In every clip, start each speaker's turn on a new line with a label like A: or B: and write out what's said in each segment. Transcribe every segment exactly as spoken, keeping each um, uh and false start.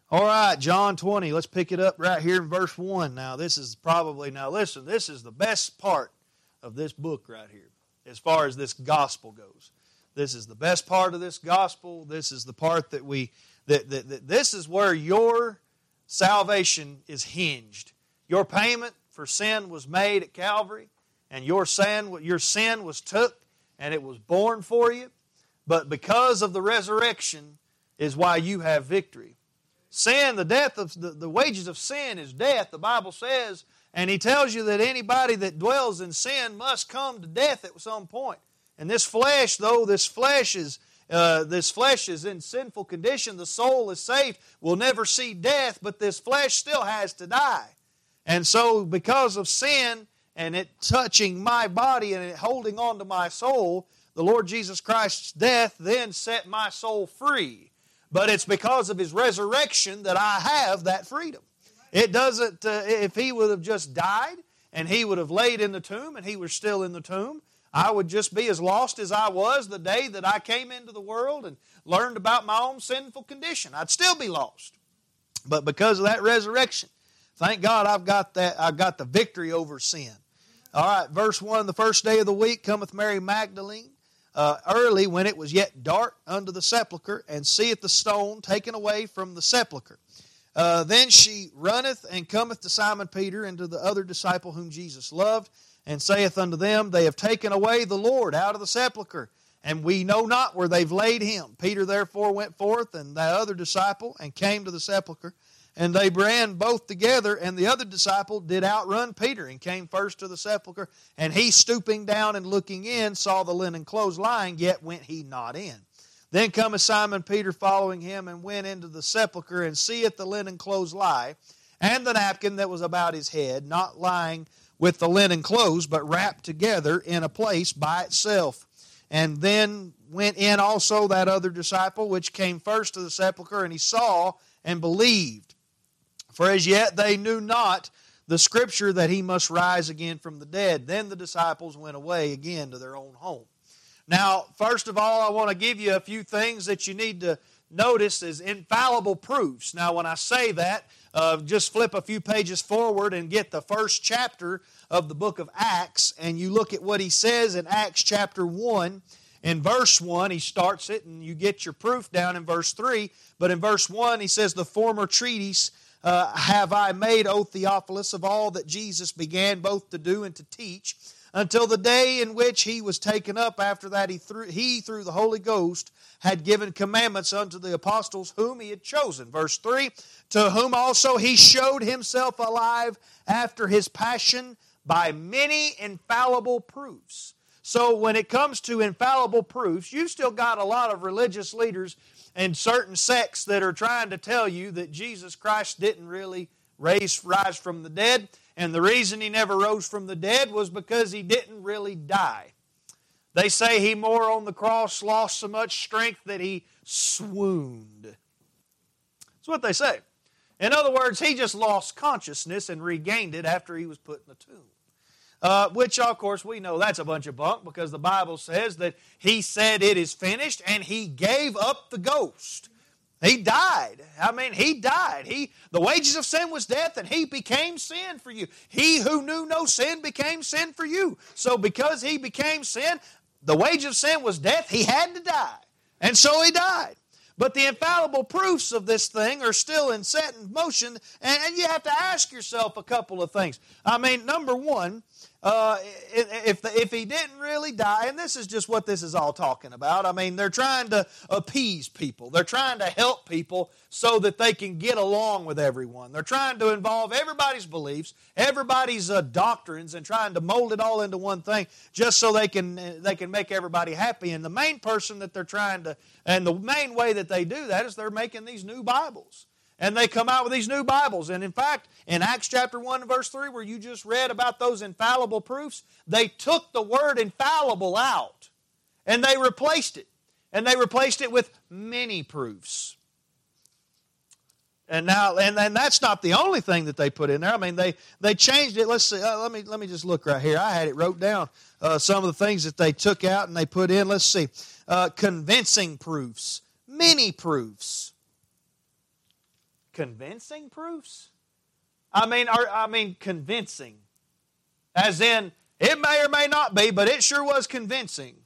A: All right, John twenty. Let's pick it up right here in verse one. Now, this is probably, now listen, this is the best part of this book right here as far as this gospel goes. This is the best part of this gospel. This is the part that we, that, that, that this is where your salvation is hinged. Your payment for sin was made at Calvary, and your sin, your sin was took, and it was borne for you. But because of the resurrection is why you have victory. Sin, the death of the, the wages of sin is death, the Bible says, and He tells you that anybody that dwells in sin must come to death at some point. And this flesh, though this flesh is uh, this flesh is in sinful condition, the soul is saved, will never see death, but this flesh still has to die. And so, because of sin and it touching my body and it holding on to my soul, the Lord Jesus Christ's death then set my soul free. But it's because of His resurrection that I have that freedom. It doesn't, uh, if He would have just died and He would have laid in the tomb and He was still in the tomb, I would just be as lost as I was the day that I came into the world and learned about my own sinful condition. I'd still be lost. But because of that resurrection, thank God I've got that, I've got the victory over sin. All right, verse one, the first day of the week cometh Mary Magdalene, Uh, early when it was yet dark unto the sepulchre, and seeth the stone taken away from the sepulchre. Uh, then she runneth and cometh to Simon Peter and to the other disciple whom Jesus loved, and saith unto them, They have taken away the Lord out of the sepulchre, and we know not where they've laid Him. Peter therefore went forth, and that other disciple, and came to the sepulchre. And they ran both together, and the other disciple did outrun Peter, and came first to the sepulchre. And he, stooping down and looking in, saw the linen clothes lying, yet went he not in. Then cometh Simon Peter following him, and went into the sepulchre, and seeth the linen clothes lie, and the napkin that was about his head, not lying with the linen clothes, but wrapped together in a place by itself. And then went in also that other disciple, which came first to the sepulchre, and he saw and believed. For as yet they knew not the Scripture that He must rise again from the dead. Then the disciples went away again to their own home. Now, first of all, I want to give you a few things that you need to notice as infallible proofs. Now, when I say that, uh, just flip a few pages forward and get the first chapter of the book of Acts, and you look at what he says in Acts chapter one. In verse one, he starts it, and you get your proof down in verse three. But in verse one, he says, The former treatise Uh, have I made, O Theophilus, of all that Jesus began both to do and to teach, until the day in which He was taken up. After that he through, he, through the Holy Ghost, had given commandments unto the apostles whom He had chosen. Verse three, to whom also He showed Himself alive after His passion by many infallible proofs. So when it comes to infallible proofs, you've still got a lot of religious leaders and certain sects that are trying to tell you that Jesus Christ didn't really raise, rise from the dead. And the reason He never rose from the dead was because He didn't really die. They say He more on the cross lost so much strength that He swooned. That's what they say. In other words, He just lost consciousness and regained it after He was put in the tomb. Uh, which, of course, we know that's a bunch of bunk because the Bible says that He said it is finished and He gave up the ghost. He died. I mean, He died. He, the wages of sin was death, and He became sin for you. He who knew no sin became sin for you. So because He became sin, the wage of sin was death. He had to die. And so He died. But the infallible proofs of this thing are still in set in motion, and, and you have to ask yourself a couple of things. I mean, number one, uh, if, if He didn't really die, and this is just what this is all talking about, I mean, they're trying to appease people. They're trying to help people so that they can get along with everyone. They're trying to involve everybody's beliefs, everybody's uh, doctrines, and trying to mold it all into one thing just so they can, they can make everybody happy. And the main person that they're trying to, and the main way that they do that is they're making these new Bibles. And they come out with these new Bibles. And in fact, in Acts chapter one and verse three, where you just read about those infallible proofs, they took the word infallible out. And they replaced it. And they replaced it with many proofs. And now, and, and that's not the only thing that they put in there. I mean, they, they changed it. Let's see. Uh, let me let me just look right here. I had it wrote down. Uh, some of the things that they took out and they put in. Let's see. Uh, convincing proofs. Many proofs. convincing proofs? I mean, are, I mean convincing. As in, it may or may not be, but it sure was convincing.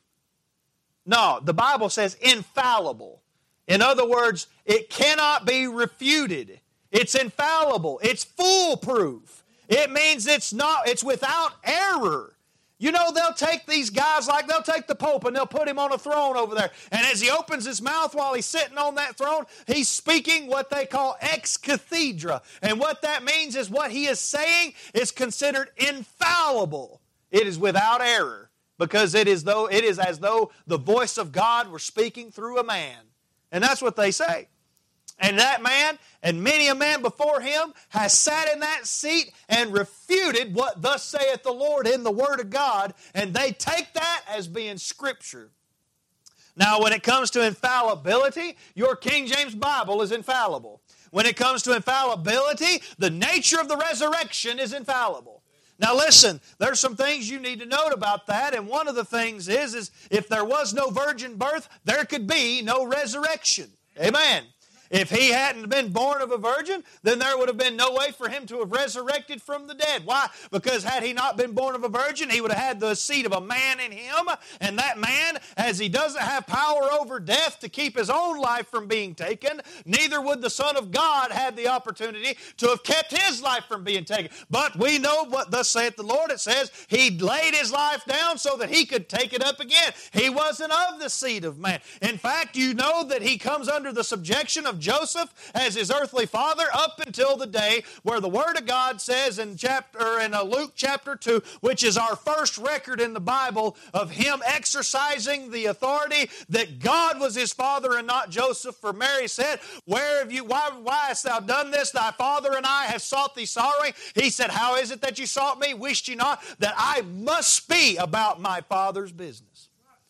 A: No, the Bible says infallible. In other words, it cannot be refuted. It's infallible. It's foolproof. It means it's not, it's without error. You know, they'll take these guys, like they'll take the Pope and they'll put him on a throne over there. And as he opens his mouth while he's sitting on that throne, he's speaking what they call ex cathedra. And what that means is what he is saying is considered infallible. It is without error, because it is though it is as though the voice of God were speaking through a man. And that's what they say. And that man, and many a man before him, has sat in that seat and refuted what thus saith the Lord in the Word of God, and they take that as being Scripture. Now, when it comes to infallibility, your King James Bible is infallible. When it comes to infallibility, the nature of the resurrection is infallible. Now listen, there's some things you need to note about that, and one of the things is, is if there was no virgin birth, there could be no resurrection. Amen. If he hadn't been born of a virgin, then there would have been no way for him to have resurrected from the dead. Why? Because had he not been born of a virgin, he would have had the seed of a man in him. And that man, as he doesn't have power over death to keep his own life from being taken, neither would the Son of God have the opportunity to have kept his life from being taken. But we know what thus saith the Lord. It says he laid his life down so that he could take it up again. He wasn't of the seed of man. In fact, you know that he comes under the subjection of Joseph as his earthly father up until the day where the Word of God says in chapter in Luke chapter two, which is our first record in the Bible of him exercising the authority that God was his father and not Joseph. For Mary said, "Where have you? Why, why hast thou done this? Thy father and I have sought thee sorrowing." He said, "How is it that you sought me? Wished ye not that I must be about my Father's business?"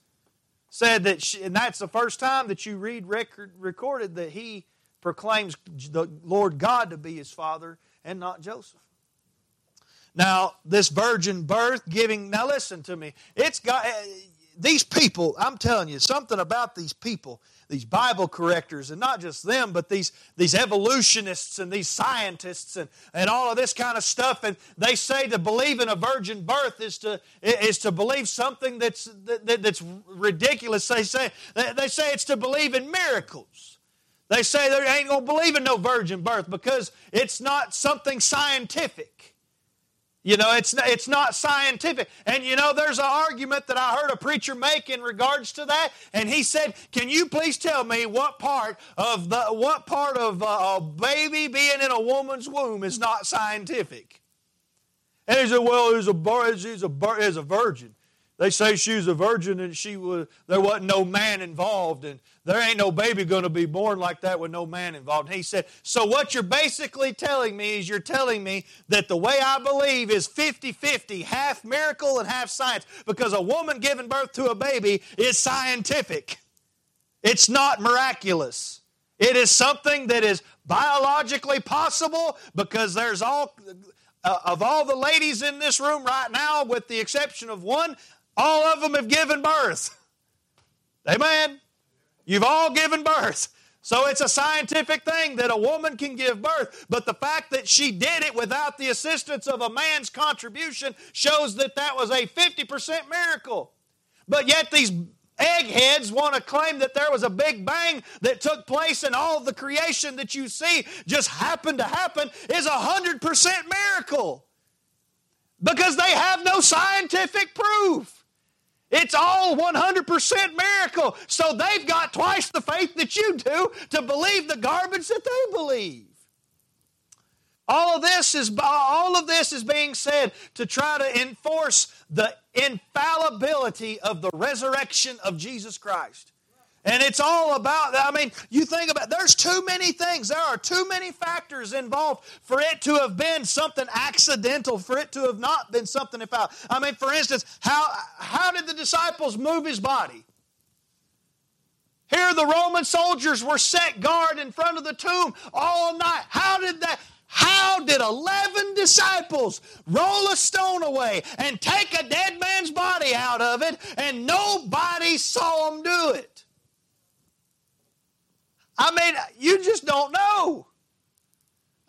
A: Said that, she, and that's the first time that you read record, recorded that he proclaims the Lord God to be his father and not Joseph. Now, this virgin birth giving, now listen to me, it's got, these people, I'm telling you, something about these people, these Bible correctors, and not just them, but these, these evolutionists and these scientists and, and all of this kind of stuff, and they say to believe in a virgin birth is to is to believe something that's that, that's ridiculous. They say they say it's to believe in miracles. They say they ain't going to believe in no virgin birth because it's not something scientific. You know, it's not, it's not scientific. And you know, there's an argument that I heard a preacher make in regards to that, and he said, "Can you please tell me what part of the what part of uh, a baby being in a woman's womb is not scientific?" And he said, "Well, there's a she's a there's a virgin. They say she was a virgin and she was there wasn't no man involved, and there ain't no baby going to be born like that with no man involved." And he said, "So what you're basically telling me is you're telling me that the way I believe is fifty-fifty, half miracle and half science, because a woman giving birth to a baby is scientific. It's not miraculous. It is something that is biologically possible because there's all, uh, of all the ladies in this room right now, with the exception of one, all of them have given birth." Amen. You've all given birth. So it's a scientific thing that a woman can give birth. But the fact that she did it without the assistance of a man's contribution shows that that was a fifty percent miracle. But yet these eggheads want to claim that there was a big bang that took place and all of the creation that you see just happened to happen is a one hundred percent miracle. Because they have no scientific proof. It's all one hundred percent miracle. So they've got twice the faith that you do to believe the garbage that they believe. All of this is all of this is being said to try to enforce the infallibility of the resurrection of Jesus Christ. And it's all about, I mean, you think about, there's too many things. There are too many factors involved for it to have been something accidental, for it to have not been something infallible. I mean, for instance, how, how did the disciples move his body? Here the Roman soldiers were set guard in front of the tomb all night. How did that... How did eleven disciples roll a stone away and take a dead man's body out of it and nobody saw them do it? I mean, you just don't know.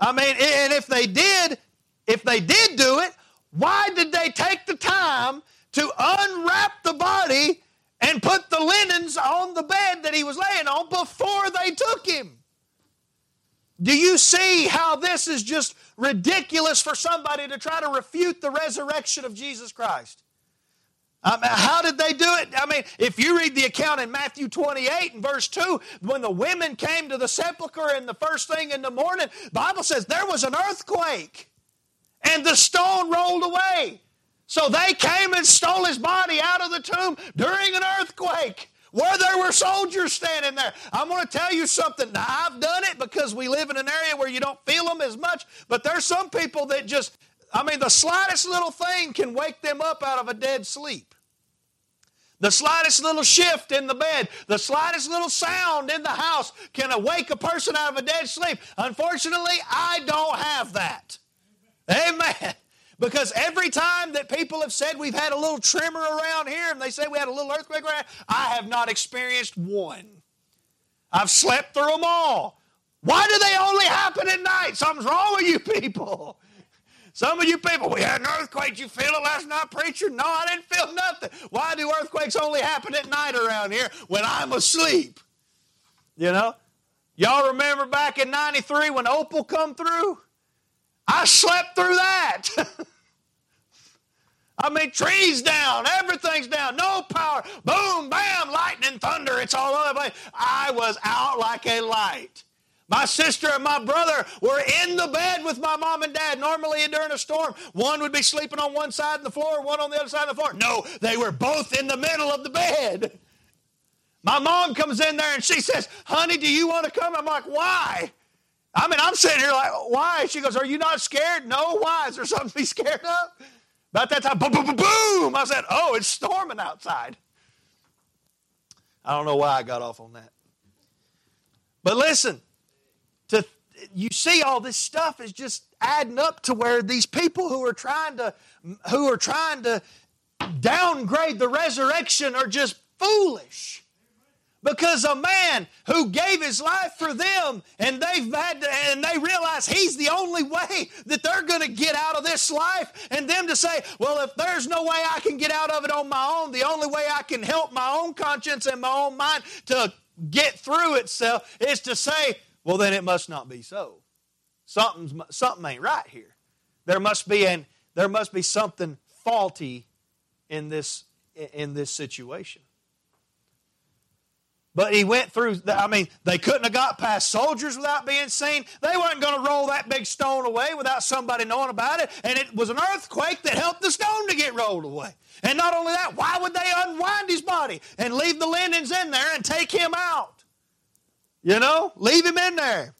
A: I mean, and if they did, if they did do it, why did they take the time to unwrap the body and put the linens on the bed that he was laying on before they took him? Do you see how this is just ridiculous for somebody to try to refute the resurrection of Jesus Christ? I mean, how did they do it? I mean, if you read the account in Matthew twenty-eight and verse two, when the women came to the sepulchre and the first thing in the morning, the Bible says there was an earthquake and the stone rolled away. So they came and stole his body out of the tomb during an earthquake where there were soldiers standing there. I'm going to tell you something. Now, I've done it because we live in an area where you don't feel them as much, but there's some people that just, I mean, the slightest little thing can wake them up out of a dead sleep. The slightest little shift in the bed, the slightest little sound in the house can awake a person out of a dead sleep. Unfortunately, I don't have that. Amen. Because every time that people have said we've had a little tremor around here and they say we had a little earthquake around, I have not experienced one. I've slept through them all. Why do they only happen at night? Something's wrong with you people. Some of you people, we had an earthquake. You feel it last night, preacher? No, I didn't feel nothing. Why do earthquakes only happen at night around here when I'm asleep? You know? Y'all remember back in ninety-three when Opal come through? I slept through that. I mean, trees down, everything's down, no power. Boom, bam, lightning, thunder, it's all over the place. I was out like a light. My sister and my brother were in the bed with my mom and dad. Normally during a storm, one would be sleeping on one side of the floor, one on the other side of the floor. No, they were both in the middle of the bed. My mom comes in there and she says, honey, do you want to come? I'm like, why? I mean, I'm sitting here like, why? She goes, are you not scared? No, why? Is there something to be scared of? About that time, boom, boom, boom, boom. I said, oh, it's storming outside. I don't know why I got off on that. But listen, to you see all this stuff is just adding up to where these people who are trying to who are trying to downgrade the resurrection are just foolish. Because a man who gave his life for them and they've had to, and they realize he's the only way that they're going to get out of this life, and them to say, well, if there's no way I can get out of it on my own, the only way I can help my own conscience and my own mind to get through itself is to say, well, then it must not be so. Something's, something ain't right here. There must be an, there must be something faulty in this, in this situation. But he went through, I mean, they couldn't have got past soldiers without being seen. They weren't going to roll that big stone away without somebody knowing about it. And it was an earthquake that helped the stone to get rolled away. And not only that, why would they unwind his body and leave the linens in there and take him out? You know, leave him in there.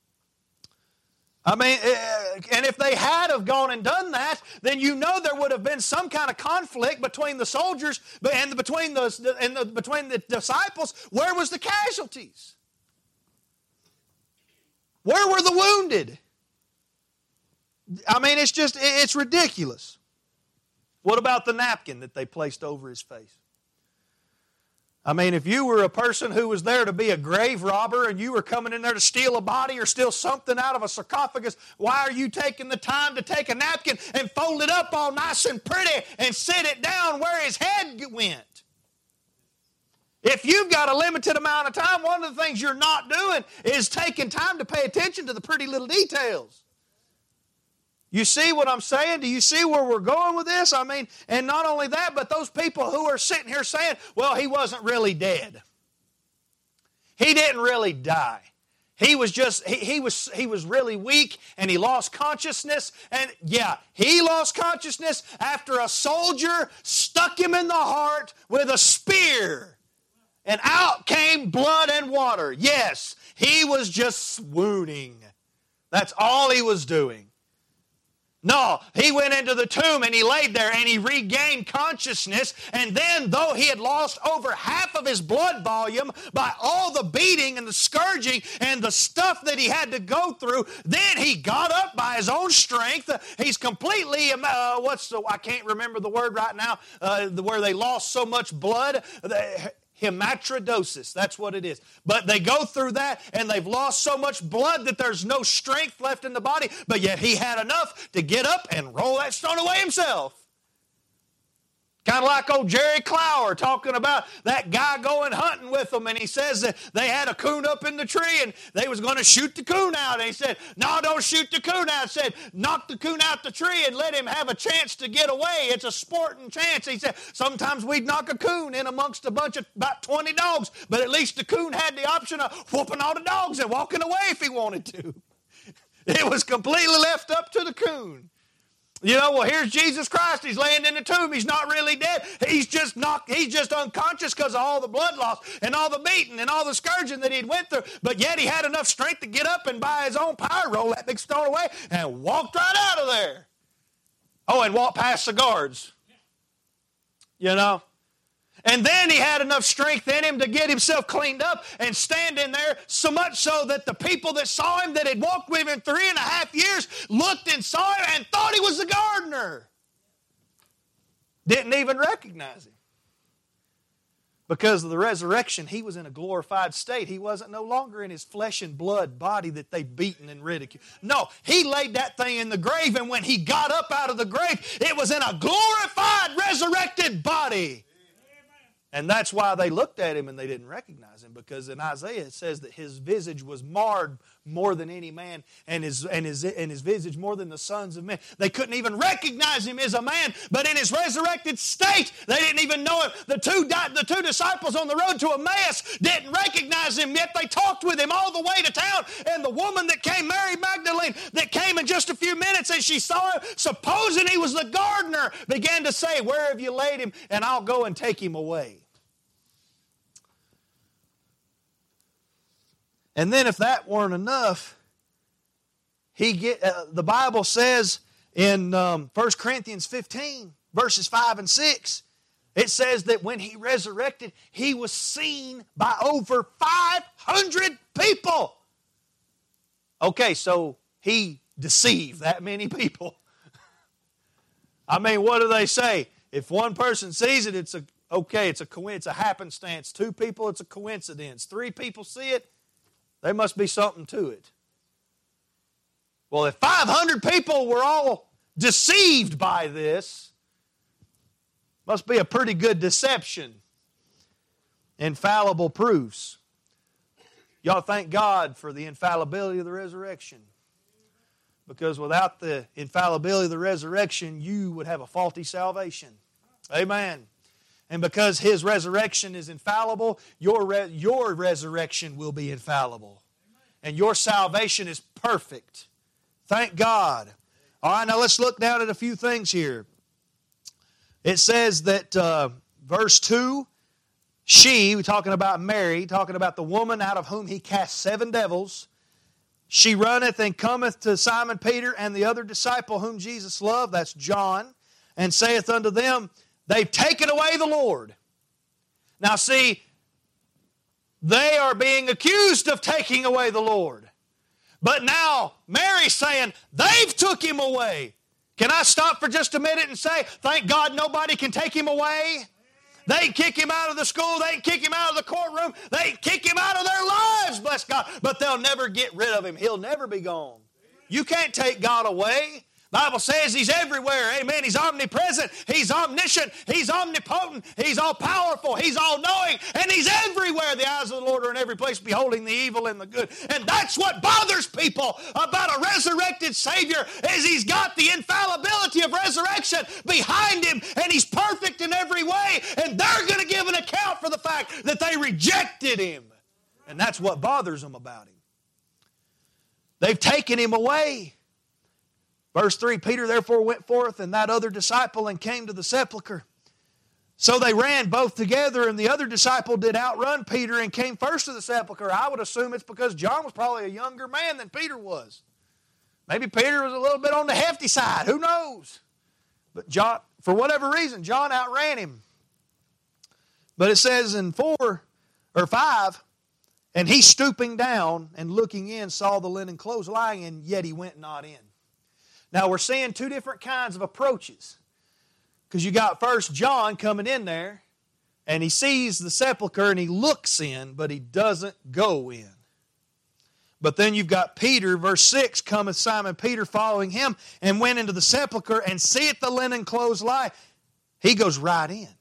A: I mean, and if they had have gone and done that, then you know there would have been some kind of conflict between the soldiers and between the, and the, between the disciples. Where was the casualties? Where were the wounded? I mean, it's just, it's ridiculous. What about the napkin that they placed over his face? I mean, if you were a person who was there to be a grave robber and you were coming in there to steal a body or steal something out of a sarcophagus, why are you taking the time to take a napkin and fold it up all nice and pretty and sit it down where his head went? If you've got a limited amount of time, one of the things you're not doing is taking time to pay attention to the pretty little details. You see what I'm saying? Do you see where we're going with this? I mean, and not only that, but those people who are sitting here saying, well, he wasn't really dead. He didn't really die. He was just, he, he was he was really weak and he lost consciousness. And yeah, he lost consciousness after a soldier stuck him in the heart with a spear. And out came blood and water. Yes, he was just swooning. That's all he was doing. No, he went into the tomb and he laid there and he regained consciousness. And then, though he had lost over half of his blood volume by all the beating and the scourging and the stuff that he had to go through, then he got up by his own strength. He's completely, uh, what's the, I can't remember the word right now, uh, where they lost so much blood. Hematodosis, that's what it is. But they go through that and they've lost so much blood that there's no strength left in the body, but yet he had enough to get up and roll that stone away himself. Kind of like old Jerry Clower talking about that guy going hunting with them, and he says that they had a coon up in the tree and they was going to shoot the coon out. And he said, no, don't shoot the coon out. He said, knock the coon out the tree and let him have a chance to get away. It's a sporting chance. He said, sometimes we'd knock a coon in amongst a bunch of about twenty dogs, but at least the coon had the option of whooping all the dogs and walking away if he wanted to. It was completely left up to the coon. You know, well, here's Jesus Christ. He's laying in the tomb. He's not really dead. He's just knocked, he's just unconscious because of all the blood loss and all the beating and all the scourging that he'd went through. But yet he had enough strength to get up and by his own power roll that big stone away and walked right out of there. Oh, and walked past the guards. You know. And then he had enough strength in him to get himself cleaned up and stand in there, so much so that the people that saw him, that had walked with him three and a half years, looked and saw him and thought he was the gardener. Didn't even recognize him. Because of the resurrection, he was in a glorified state. He wasn't no longer in his flesh and blood body that they'd beaten and ridiculed. No, he laid that thing in the grave, and when he got up out of the grave, it was in a glorified, resurrected body. And that's why they looked at him and they didn't recognize him, because in Isaiah it says that his visage was marred more than any man, and his, and his, and his visage more than the sons of men. They couldn't even recognize him as a man, but in his resurrected state, they didn't even know him. The two, the two disciples on the road to Emmaus didn't recognize him, yet they talked with him all the way to town. And the woman that came, Mary Magdalene, that came in just a few minutes and she saw him, supposing he was the gardener, began to say, where have you laid him? And I'll go and take him away. And then if that weren't enough, he get uh, the Bible says in um, First Corinthians fifteen, verses five and six, it says that when he resurrected, he was seen by over five hundred people. Okay, so he deceived that many people. I mean, what do they say? If one person sees it, it's a okay, it's a coincidence, a happenstance. Two people, it's a coincidence. Three people see it, there must be something to it. Well, if five hundred people were all deceived by this, must be a pretty good deception. Infallible proofs. Y'all thank God for the infallibility of the resurrection. Because without the infallibility of the resurrection, you would have a faulty salvation. Amen. And because His resurrection is infallible, your, re- your resurrection will be infallible. And your salvation is perfect. Thank God. All right, now let's look down at a few things here. It says that, uh, verse two, she, we're talking about Mary, talking about the woman out of whom He cast seven devils. She runneth and cometh to Simon Peter and the other disciple whom Jesus loved, that's John, and saith unto them, they've taken away the Lord. Now see, they are being accused of taking away the Lord. But now Mary's saying, they've took Him away. Can I stop for just a minute and say, thank God nobody can take Him away? They ain't kick Him out of the school. They ain't kick Him out of the courtroom. They ain't kick Him out of their lives, bless God. But they'll never get rid of Him. He'll never be gone. You can't take God away. The Bible says He's everywhere. Amen. He's omnipresent. He's omniscient. He's omnipotent. He's all-powerful. He's all-knowing. And He's everywhere. The eyes of the Lord are in every place, beholding the evil and the good. And that's what bothers people about a resurrected Savior, is He's got the infallibility of resurrection behind Him, and He's perfect in every way. And they're going to give an account for the fact that they rejected Him. And that's what bothers them about Him. They've taken Him away. Verse three, Peter therefore went forth and that other disciple and came to the sepulchre. So they ran both together, and the other disciple did outrun Peter and came first to the sepulchre. I would assume it's because John was probably a younger man than Peter was. Maybe Peter was a little bit on the hefty side. Who knows? But John, for whatever reason, John outran him. But it says in four or five, and he stooping down and looking in saw the linen clothes lying, and yet he went not in. Now we're seeing two different kinds of approaches. Because you got first John coming in there, And he sees the sepulcher and he looks in, but he doesn't go in. But then you've got Peter, verse six, cometh Simon Peter following him, and went into the sepulcher, and seeth the linen clothes lie. He goes right in.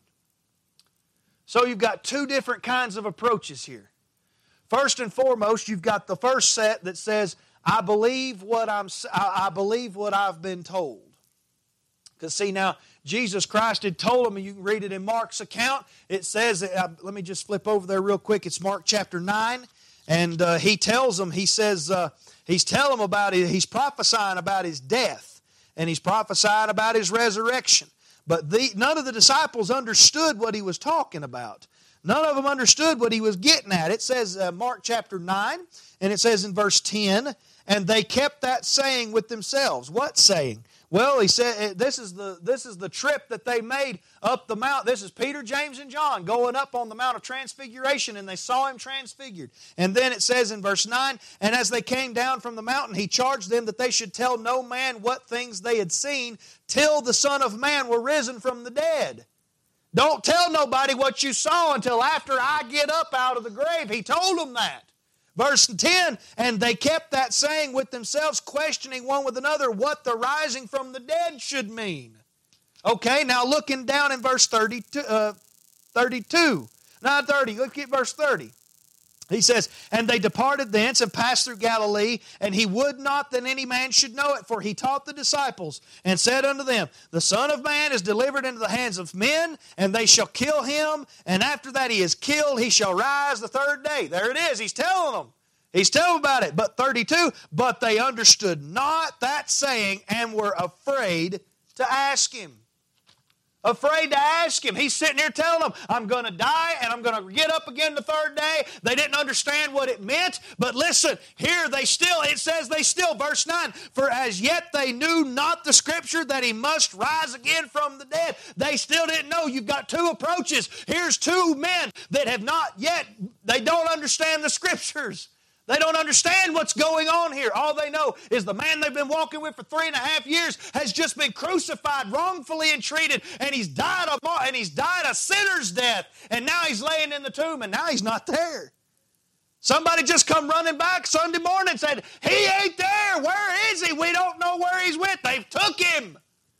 A: So you've got two different kinds of approaches here. First and foremost, you've got the first set that says, I believe what I'm I believe what I've been told. Because see now, Jesus Christ had told them, and you can read it in Mark's account. It says, uh, let me just flip over there real quick. It's Mark chapter nine. And uh, he tells them, he says, uh, he's telling them about it, he's prophesying about his death, and he's prophesying about his resurrection. But the, none of the disciples understood what he was talking about. None of them understood what he was getting at. It says, uh, Mark chapter nine, and it says in verse ten, and they kept that saying with themselves. What saying? Well, he said this is the this is the trip that they made up the mount. This is Peter, James, and John going up on the Mount of Transfiguration, and they saw him transfigured. And then it says in verse nine, and as they came down from the mountain, he charged them that they should tell no man what things they had seen till the Son of Man were risen from the dead. Don't tell nobody what you saw until after I get up out of the grave. He told them that. Verse ten, and they kept that saying with themselves, questioning one with another what the rising from the dead should mean. Okay, now looking down in verse thirty-two, uh, thirty-two, not thirty, look at verse thirty. He says, and they departed thence and passed through Galilee, and he would not that any man should know it, for he taught the disciples, and said unto them, the Son of Man is delivered into the hands of men, and they shall kill him, and after that he is killed, he shall rise the third day. There it is, he's telling them. He's telling them about it. But thirty-two, but they understood not that saying, and were afraid to ask him. Afraid to ask him. He's sitting here telling them, I'm going to die and I'm going to get up again the third day. They didn't understand what it meant. But listen, here they still, it says they still, verse nine, for as yet they knew not the Scripture that he must rise again from the dead. They still didn't know. You've got two approaches. Here's two men that have not yet, they don't understand the Scriptures. They don't understand what's going on here. All they know is the man they've been walking with for three and a half years has just been crucified, wrongfully entreated, and he's died a, and he's died a sinner's death. And now he's laying in the tomb, and now he's not there. Somebody just come running back Sunday morning and said, he ain't there. Where is he? We don't know where he's with. They've took him.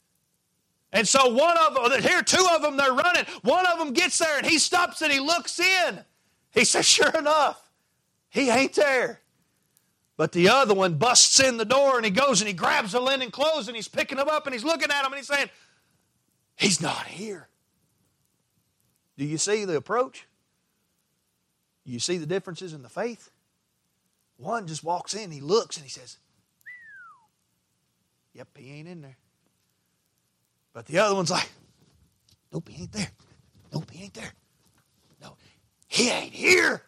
A: And so one of them, here two of them, they're running. One of them gets there, and he stops and he looks in. He says, sure enough, he ain't there. But the other one busts in the door and he goes and he grabs the linen clothes and he's picking them up and he's looking at them and he's saying, he's not here. Do you see the approach? Do you see the differences in the faith? One just walks in, he looks and he says, yep, he ain't in there. But the other one's like, nope, he ain't there. Nope, he ain't there. No, he ain't here.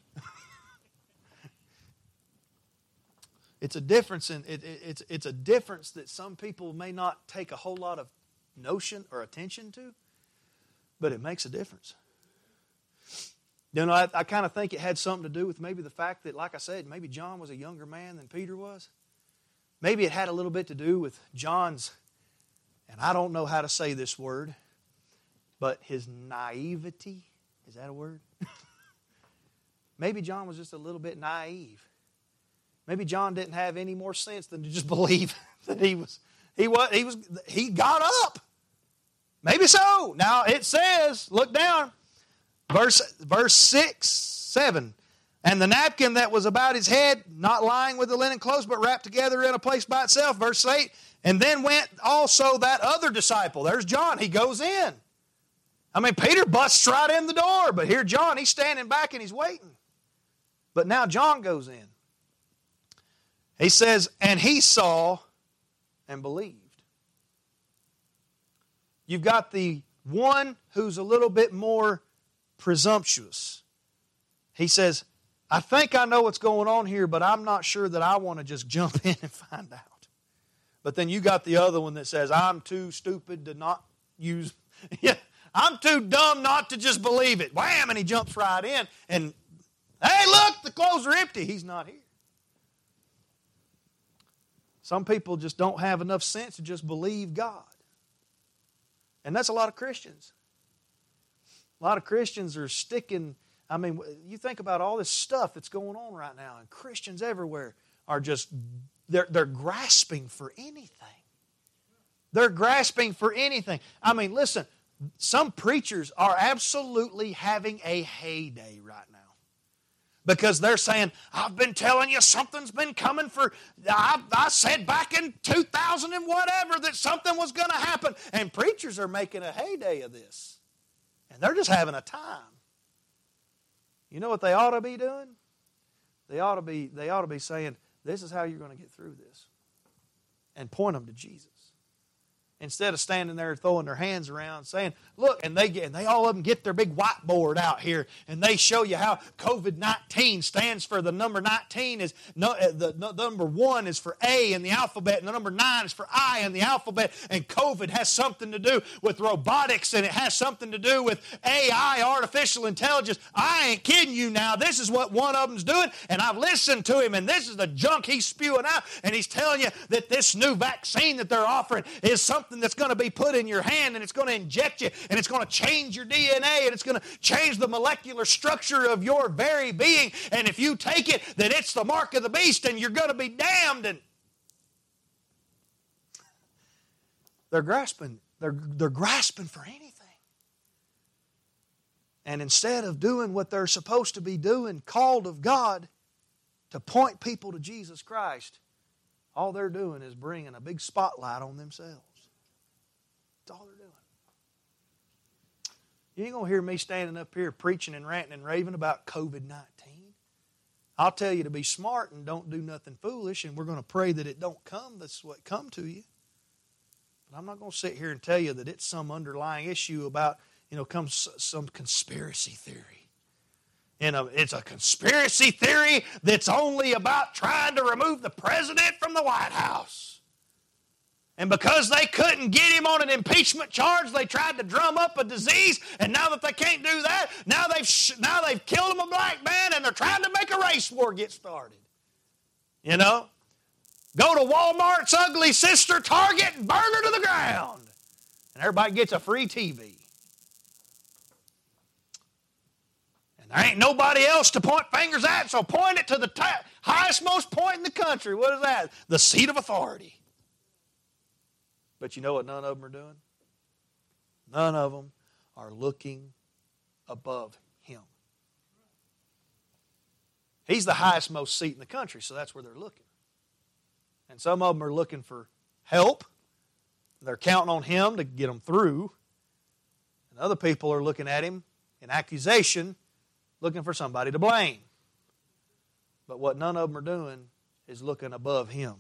A: It's a difference in it, it, it's it's a difference that some people may not take a whole lot of notion or attention to, but it makes a difference. You know, I, I kind of think it had something to do with maybe the fact that, like I said, maybe John was a younger man than Peter was. Maybe it had a little bit to do with John's, and I don't know how to say this word, but his naivety. Is that a word? Maybe John was just a little bit naive. Maybe John didn't have any more sense than to just believe that he was, he was, he was, he got up. Maybe so. Now it says, look down, verse, verse six, seven. And the napkin that was about his head, not lying with the linen clothes, but wrapped together in a place by itself. Verse eight. And then went also that other disciple. There's John. He goes in. I mean, Peter busts right in the door, but here John, he's standing back and he's waiting. But now John goes in. He says, and he saw and believed. You've got the one who's a little bit more presumptuous. He says, I think I know what's going on here, but I'm not sure that I want to just jump in and find out. But then you got the other one that says, I'm too stupid to not use, yeah, I'm too dumb not to just believe it. Wham, and he jumps right in. And, hey, look, the clothes are empty. He's not here. Some people just don't have enough sense to just believe God. And that's a lot of Christians. A lot of Christians are sticking, I mean, you think about all this stuff that's going on right now, and Christians everywhere are just, they're, they're grasping for anything. They're grasping for anything. I mean, listen, some preachers are absolutely having a heyday right now. Because they're saying, I've been telling you something's been coming for, I, I said back in two thousand and whatever that something was going to happen. And preachers are making a heyday of this. And they're just having a time. You know what they ought to be doing? They ought to be, they ought to be saying, this is how you're going to get through this. And point them to Jesus. Instead of standing there throwing their hands around saying, look, and they get, and they all of them get their big whiteboard out here and they show you how COVID nineteen stands for the number nineteen is no, the, the number one is for A in the alphabet and the number nine is for I in the alphabet, and COVID has something to do with robotics and it has something to do with A I, artificial intelligence. I ain't kidding you now. This is what one of them's doing, and I've listened to him, and this is the junk he's spewing out, and he's telling you that this new vaccine that they're offering is something that's going to be put in your hand, and it's going to inject you, and it's going to change your D N A, and it's going to change the molecular structure of your very being, and if you take it, then it's the mark of the beast, and you're going to be damned. And they're grasping, they're, they're grasping for anything. And instead of doing what they're supposed to be doing, called of God, to point people to Jesus Christ, all they're doing is bringing a big spotlight on themselves. That's all they're doing. You ain't going to hear me standing up here preaching and ranting and raving about COVID nineteen. I'll tell you to be smart and don't do nothing foolish, and we're going to pray that it don't come. That's what come to you. But I'm not going to sit here and tell you that it's some underlying issue about, you know, comes some conspiracy theory. You know, it's a conspiracy theory that's only about trying to remove the president from the White House. And because they couldn't get him on an impeachment charge, they tried to drum up a disease, and now that they can't do that, now they've, now they've killed him a black man, and they're trying to make a race war get started. You know? Go to Walmart's ugly sister, Target, and burn her to the ground. And everybody gets a free T V. And there ain't nobody else to point fingers at, so point it to the t- highest most point in the country. What is that? The seat of authority. But you know what none of them are doing? None of them are looking above Him. He's the highest most seat in the country, so that's where they're looking. And some of them are looking for help. They're counting on Him to get them through. And other people are looking at Him in accusation, looking for somebody to blame. But what none of them are doing is looking above Him.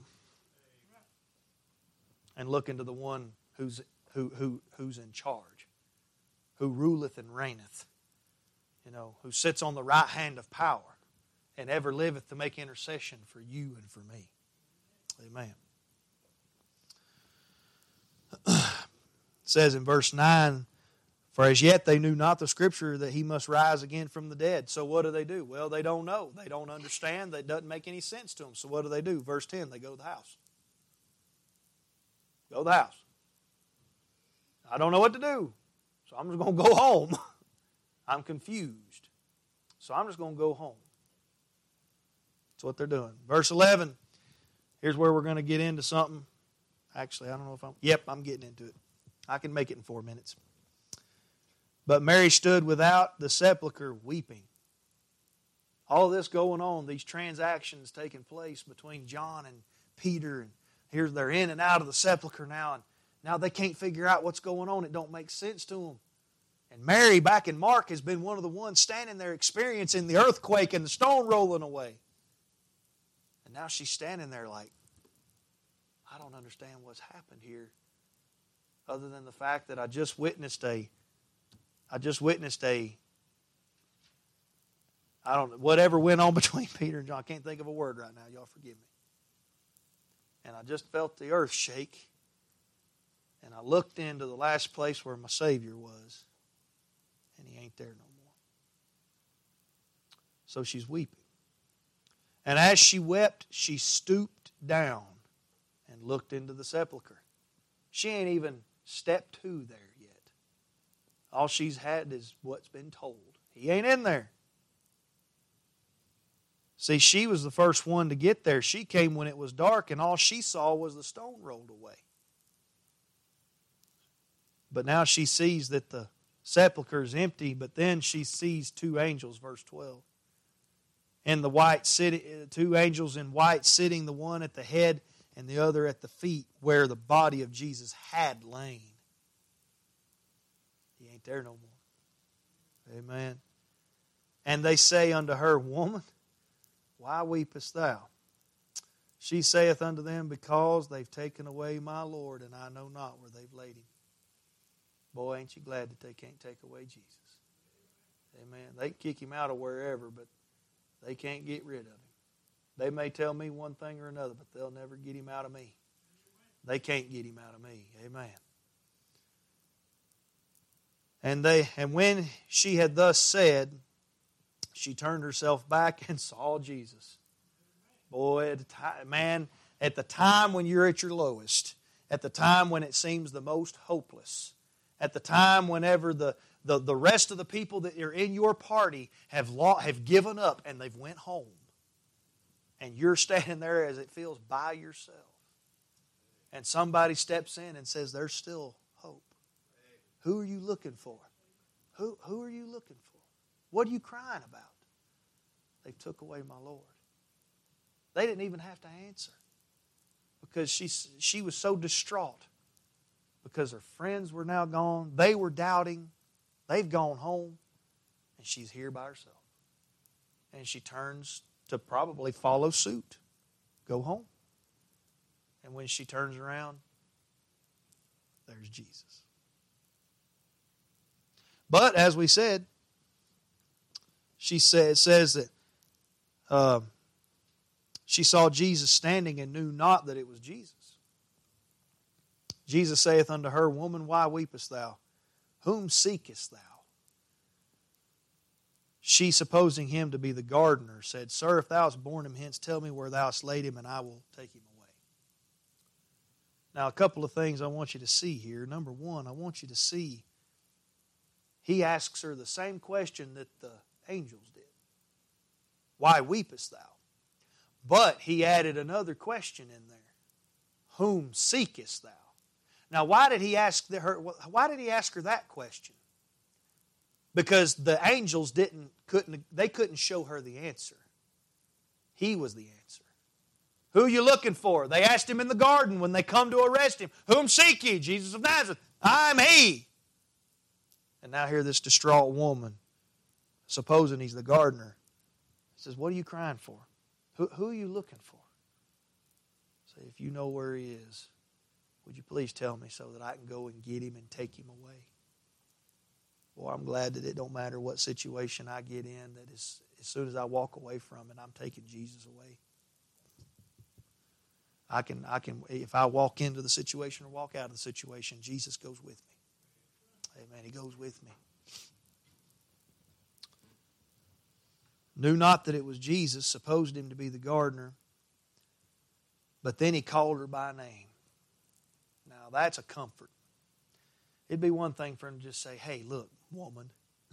A: And looking to the one who's, who, who, who's in charge, who ruleth and reigneth, you know, who sits on the right hand of power and ever liveth to make intercession for you and for me. Amen. It says in verse nine, for as yet they knew not the Scripture that He must rise again from the dead. So what do they do? Well, they don't know. They don't understand. It doesn't make any sense to them. So what do they do? Verse ten, they go to the house. Go to the house. I don't know what to do, so I'm just going to go home. I'm confused, so I'm just going to go home. That's what they're doing. Verse eleven, here's where we're going to get into something. Actually, I don't know if I'm... Yep, I'm getting into it. I can make it in four minutes. But Mary stood without the sepulchre weeping. All this going on, these transactions taking place between John and Peter, and here they're in and out of the sepulchre now, and now they can't figure out what's going on. It don't make sense to them. And Mary, back in Mark, has been one of the ones standing there experiencing the earthquake and the stone rolling away. And now she's standing there like, I don't understand what's happened here, other than the fact that I just witnessed a, I just witnessed a, I don't know, whatever went on between Peter and John. I can't think of a word right now. Y'all forgive me. And I just felt the earth shake. And I looked into the last place where my Savior was. And He ain't there no more. So she's weeping. And as she wept, she stooped down and looked into the sepulchre. She ain't even stepped to there yet. All she's had is what's been told. He ain't in there. See, she was the first one to get there. She came when it was dark, and all she saw was the stone rolled away. But now she sees that the sepulchre is empty, but then she sees two angels, verse twelve. And the white city, two angels in white sitting, the one at the head and the other at the feet, where the body of Jesus had lain. He ain't there no more. Amen. And they say unto her, Woman, why weepest thou? She saith unto them, Because they've taken away my Lord, and I know not where they've laid him. Boy, ain't you glad that they can't take away Jesus. Amen. They can kick him out of wherever, but they can't get rid of him. They may tell me one thing or another, but they'll never get him out of me. They can't get him out of me. Amen. And they and when she had thus said, she turned herself back and saw Jesus. Boy, at the time, man, at the time when you're at your lowest, at the time when it seems the most hopeless, at the time whenever the, the, the rest of the people that are in your party have, law, have given up and they've went home, and you're standing there as it feels by yourself, and somebody steps in and says, there's still hope. Who are you looking for? Who, who are you looking for? What are you crying about? They took away my Lord. They didn't even have to answer, because she, she was so distraught because her friends were now gone. They were doubting. They've gone home, and she's here by herself. And she turns to probably follow suit. Go home. And when she turns around, there's Jesus. But as we said, she says, says that uh, she saw Jesus standing and knew not that it was Jesus. Jesus saith unto her, Woman, why weepest thou? Whom seekest thou? She, supposing him to be the gardener, said, Sir, if thou hast borne him hence, tell me where thou hast laid him, and I will take him away. Now, a couple of things I want you to see here. Number one, I want you to see he asks her the same question that the angels did. Why weepest thou? But he added another question in there. Whom seekest thou? Now, why did he ask her? Why did he ask her that question? Because the angels didn't couldn't they couldn't show her the answer. He was the answer. Who are you looking for? They asked him in the garden when they come to arrest him. Whom seek ye? Jesus of Nazareth. I'm he. And now here this distraught woman, supposing he's the gardener, says, What are you crying for? Who, who are you looking for? Say, if you know where he is, would you please tell me so that I can go and get him and take him away? Boy, I'm glad that it don't matter what situation I get in, that as, as soon as I walk away from it, I'm taking Jesus away. I can, I can, if I walk into the situation or walk out of the situation, Jesus goes with me. Amen. He goes with me. Knew not that it was Jesus, supposed him to be the gardener, but then he called her by name. Now, that's a comfort. It'd be one thing for him to just say, Hey, look, woman.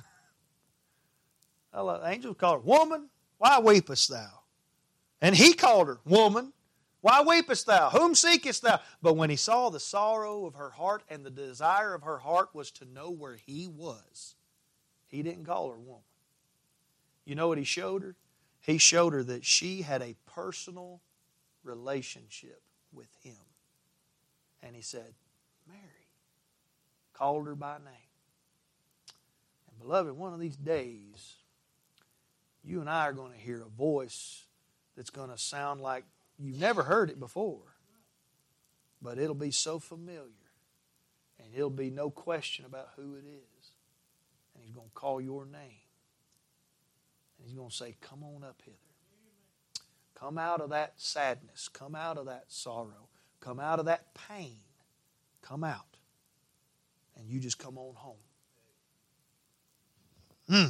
A: The angel called her, Woman, why weepest thou? And he called her, Woman, why weepest thou? Whom seekest thou? But when he saw the sorrow of her heart, and the desire of her heart was to know where he was, he didn't call her woman. You know what he showed her? He showed her that she had a personal relationship with him. And he said, Mary. Called her by name. And beloved, one of these days, you and I are going to hear a voice that's going to sound like you've never heard it before. But it'll be so familiar. And it'll be no question about who it is. And he's going to call your name. And he's going to say, Come on up hither. Come out of that sadness. Come out of that sorrow. Come out of that pain. Come out. And you just come on home. Hmm.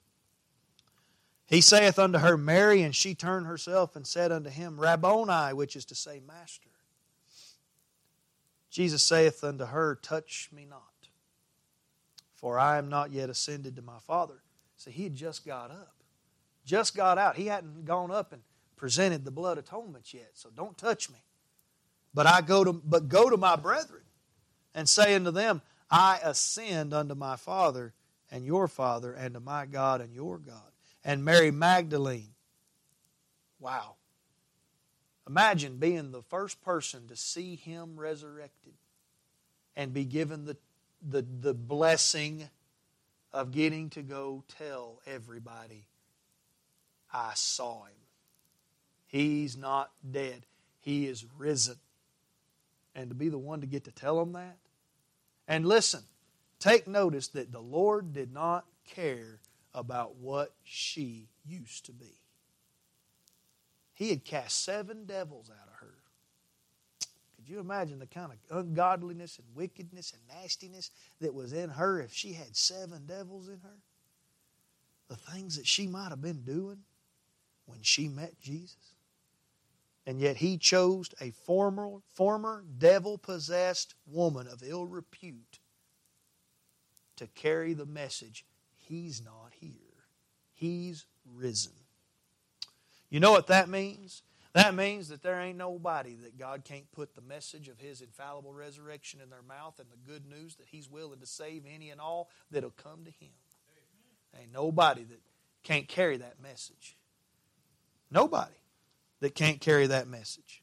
A: He saith unto her, Mary, and she turned herself and said unto him, Rabboni, which is to say, Master. Jesus saith unto her, Touch me not, for I am not yet ascended to my Father. See, he had just got up. Just got out. He hadn't gone up and presented the blood atonement yet, so don't touch me. But I go to but go to my brethren and say unto them, I ascend unto my Father and your Father, and to my God and your God. And Mary Magdalene. Wow. Imagine being the first person to see him resurrected and be given the, the, the blessing of getting to go tell everybody, I saw him. He's not dead. He is risen. And to be the one to get to tell them that. And listen, take notice that the Lord did not care about what she used to be. He had cast seven devils out of her. Could you imagine the kind of ungodliness and wickedness and nastiness that was in her if she had seven devils in her? The things that she might have been doing when she met Jesus. And yet he chose a former, former devil-possessed woman of ill repute to carry the message, he's not here. He's risen. You know what that means? That means that there ain't nobody that God can't put the message of his infallible resurrection in their mouth and the good news that he's willing to save any and all that'll come to him. There ain't nobody that can't carry that message. Nobody that can't carry that message.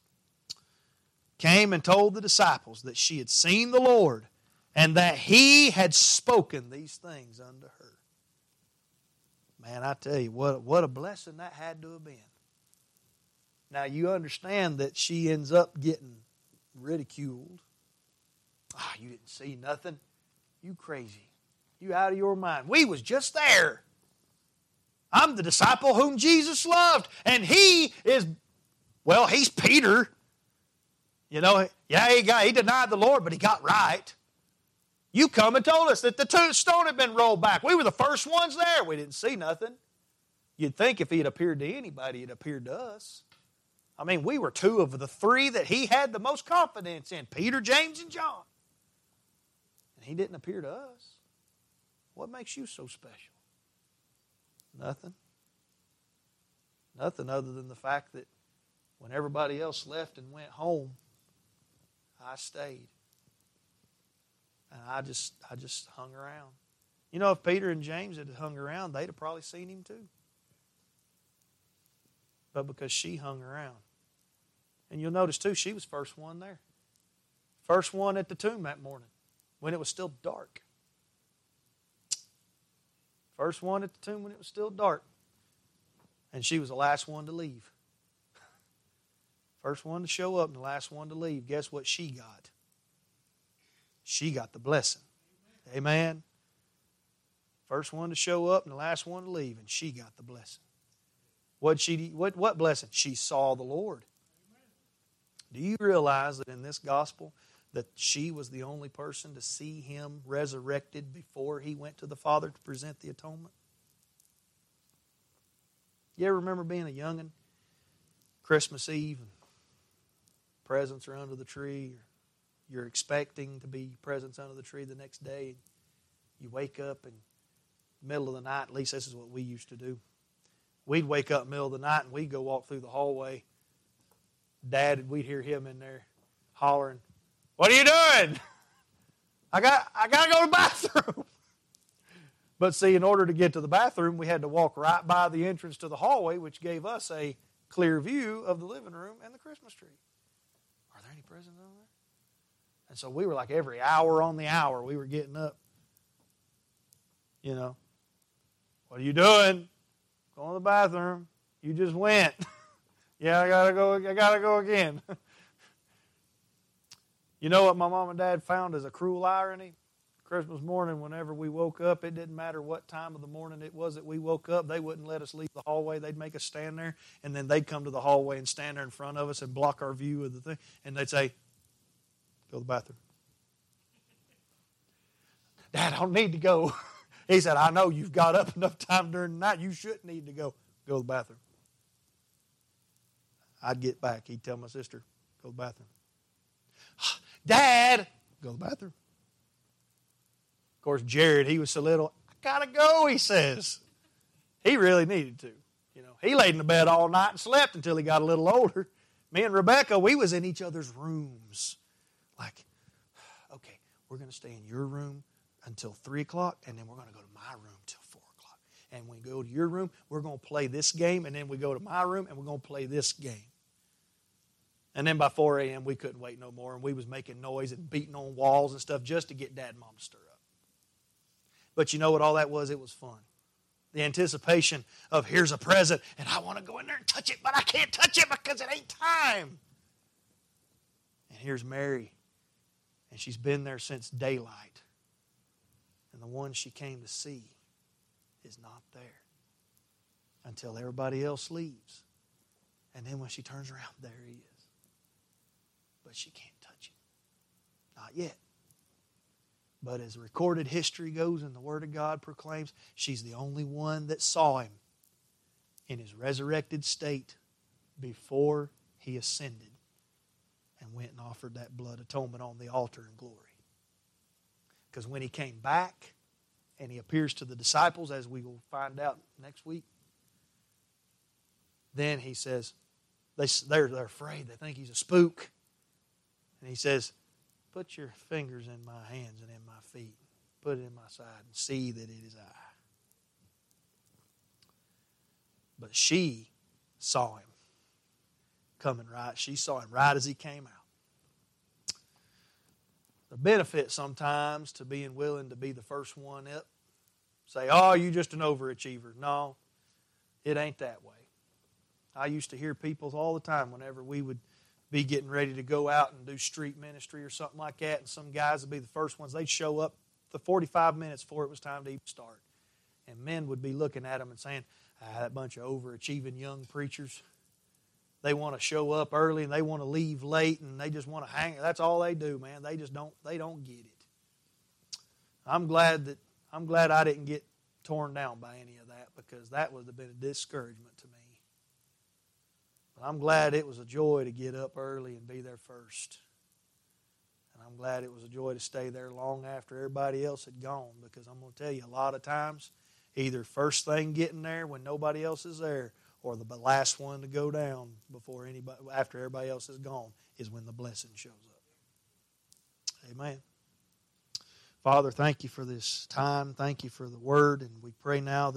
A: Came and told the disciples that she had seen the Lord and that he had spoken these things unto her. Man, I tell you, what, what a blessing that had to have been. Now, you understand that she ends up getting ridiculed. Ah, oh, you didn't see nothing? You crazy. You out of your mind. We was just there. I'm the disciple whom Jesus loved. And he is, well, he's Peter. You know, yeah, he, got, he denied the Lord, but he got right. You come and told us that the stone had been rolled back. We were the first ones there. We didn't see nothing. You'd think if he had appeared to anybody, he'd appeared to us. I mean, we were two of the three that he had the most confidence in, Peter, James, and John. And he didn't appear to us. What makes you so special? Nothing. Nothing other than the fact that when everybody else left and went home, I stayed. And I just I just hung around. You know, if Peter and James had hung around, they'd have probably seen him too. But because she hung around. And you'll notice too, she was first one there. First one at the tomb that morning when it was still dark. First one at the tomb when it was still dark. And she was the last one to leave. First one to show up and the last one to leave. Guess what she got? She got the blessing. Amen. First one to show up and the last one to leave, and she got the blessing. What she what what blessing? She saw the Lord. Do you realize that in this gospel that she was the only person to see him resurrected before he went to the Father to present the atonement? You ever remember being a youngin', Christmas Eve, and presents are under the tree, or you're expecting to be presents under the tree the next day, and you wake up in the middle of the night, at least this is what we used to do. We'd wake up in the middle of the night and we'd go walk through the hallway. Dad, we'd hear him in there hollering, "What are you doing?" I got I got to go to the bathroom. But see, in order to get to the bathroom, we had to walk right by the entrance to the hallway, which gave us a clear view of the living room and the Christmas tree. Are there any presents over there? And so we were like every hour on the hour, we were getting up. You know, what are you doing? Going to the bathroom. You just went. Yeah, I gotta go. I gotta go again. You know what my mom and dad found as a cruel irony? Christmas morning, whenever we woke up, it didn't matter what time of the morning it was that we woke up. They wouldn't let us leave the hallway. They'd make us stand there, and then they'd come to the hallway and stand there in front of us and block our view of the thing. And they'd say, "Go to the bathroom." "Dad, I don't need to go." He said, "I know you've got up enough time during the night. You shouldn't need to go. Go to the bathroom." I'd get back. He'd tell my sister, "Go to the bathroom." "Dad!" "Go to the bathroom." Of course, Jared, he was so little, I got to go, he says. He really needed to. You know, he laid in the bed all night and slept until he got a little older. Me and Rebecca, we was in each other's rooms. Like, okay, we're going to stay in your room until three o'clock, and then we're going to go to my room till four o'clock. And when we go to your room, we're going to play this game, and then we go to my room, and we're going to play this game. And then by four a.m., we couldn't wait no more, and we was making noise and beating on walls and stuff just to get Dad and Mom to stir up. But you know what all that was? It was fun. The anticipation of here's a present, and I want to go in there and touch it, but I can't touch it because it ain't time. And here's Mary, and she's been there since daylight. And the one she came to see is not there until everybody else leaves. And then when she turns around, there he is. But she can't touch him. Not yet. But as recorded history goes and the Word of God proclaims, she's the only one that saw him in his resurrected state before he ascended and went and offered that blood atonement on the altar in glory. Because when he came back and he appears to the disciples, as we will find out next week, then he says, they, they're, they're afraid. They think he's a spook. And he says, put your fingers in my hands and in my feet. Put it in my side and see that it is I. But she saw him coming right. She saw him right as he came out. The benefit sometimes to being willing to be the first one up. Say, oh, you just an overachiever. No, it ain't that way. I used to hear people all the time whenever we would be getting ready to go out and do street ministry or something like that, and some guys would be the first ones. They'd show up the forty-five minutes before it was time to even start. And men would be looking at them and saying, ah, that bunch of overachieving young preachers. They want to show up early and they want to leave late and they just want to hang. That's all they do, man. They just don't, they don't get it. I'm glad that, I'm glad I didn't get torn down by any of that, because that would have been a discouragement to me. But I'm glad it was a joy to get up early and be there first. And I'm glad it was a joy to stay there long after everybody else had gone, because I'm going to tell you, a lot of times, either first thing getting there when nobody else is there, or the last one to go down before anybody, after everybody else is gone, is when the blessing shows up. Amen. Father, thank you for this time. Thank you for the word, and we pray now that